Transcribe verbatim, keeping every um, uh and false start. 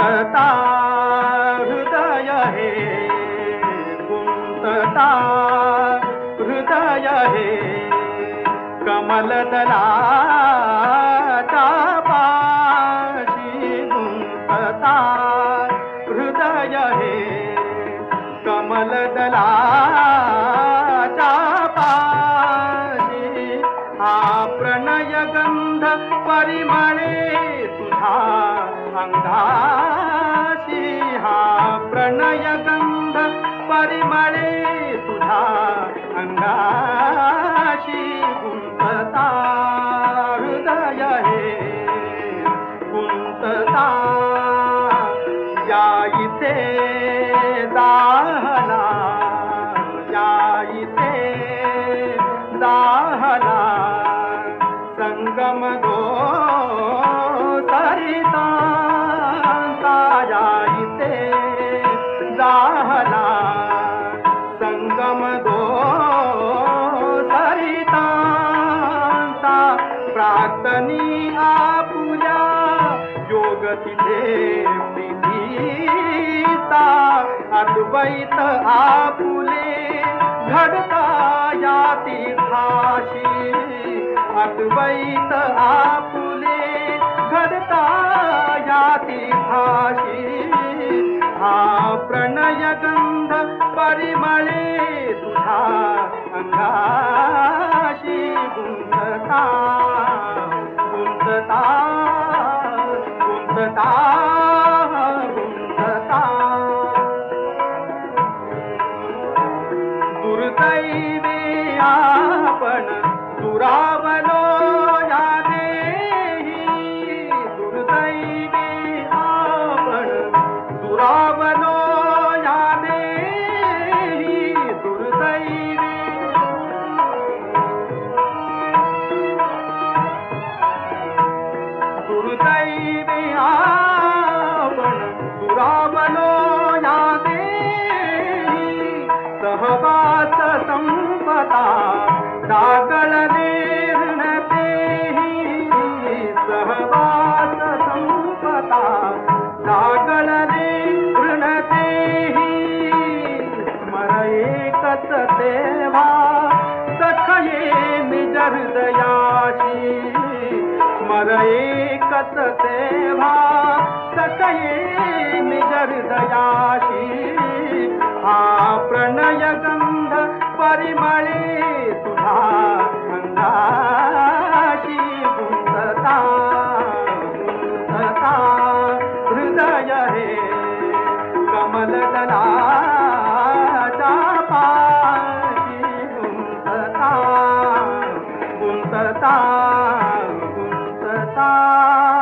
गुंतता हृदय हे गुंतता हृदय हे कमलदलाच्या पाशी गुंतता हृदय हे कमलदलाच्या पाशी हा प्रणय गंध परिमळे तुझा अंगाशी हा प्रणय गंध परिमळे तुझा अंगाशी गुंतता हृदय हे गुंतता या इथे दाहला या इथे दाहला संगम दो सरितांचा या इथे दाहला संगम दो सरितांचा प्रार्थनी आपुल्या योग तिथे प्रीतीचा अद्वैत आपुले घडता या तीर्थाशी अद्वैत आपुले घडता या तीर्थाशी हा प्रणय गंध परिमळे तुझा अंगाशी गुंतता गुंतता गुंतता गुंतता दुर्दैवी आपण दुरावलो या देही दुर्दैवी आपण दुरावलो या देही दुर्दैवी दुर्दैवी आपण दुरावलो या देही सहवास संपता डागळले हृणतेही सहवास संपता डागळले हृणतेही स्मर एकच तेव्हा सखये निज हृदयाशी स्मर एकच तेव्हा सखये निज हृदयाशी हा प्रणय गंध परिमळे तुझा अंगाशी गुंतता गुंतता हृदय हे कमलदलाच्या पाशी गुंतता गुंतता गुंतता